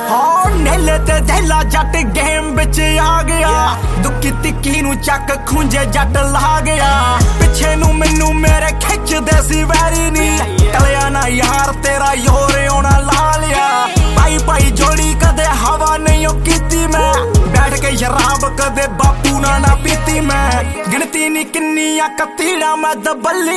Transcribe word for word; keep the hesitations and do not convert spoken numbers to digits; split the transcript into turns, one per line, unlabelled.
ਹਾਂ ਨੇਲੇ ਤੇ ਦਹਿਲਾ ਜੱਟ ਗੇਮ ਵਿੱਚ ਆ ਗਿਆ ਦੁੱਕੀ ਤਿੱਕੀ ਨੂੰ ਚੱਕ ਖੁੰਝੇ ਜੱਟ ਲਾ ਗਿਆ ਪਿੱਛੇ ਨੂੰ ਮੈਨੂੰ ਮੇਰੇ ਖਿੱਚਦੇ ਸੀ ਵੈਰੀ ਨੀ ਟਲਿਆ ਨਾ ਯਾਰ ਤੇਰਾ ਯੋਰ ਆਉਣਾ ਲਾ ਲਿਆ ਭਾਈ ਭਾਈ ਜੋੜੀ ਕਦੇ ਹਵਾ ਨਹੀਂ ਉਹ ਕੀਤੀ ਮੈਂ ਬੈਠ ਕੇ ਸ਼ਰਾਬ ਕਦੇ ਬਾਪੂ ਨਾਲ ਨਾ ਪੀਤੀ ਮੈਂ ਗਿਣਤੀ ਨੀ ਕਿੰਨੀਆਂ ਕਤੀੜਾਂ ਮੈਂ ਦਬੱਲੀ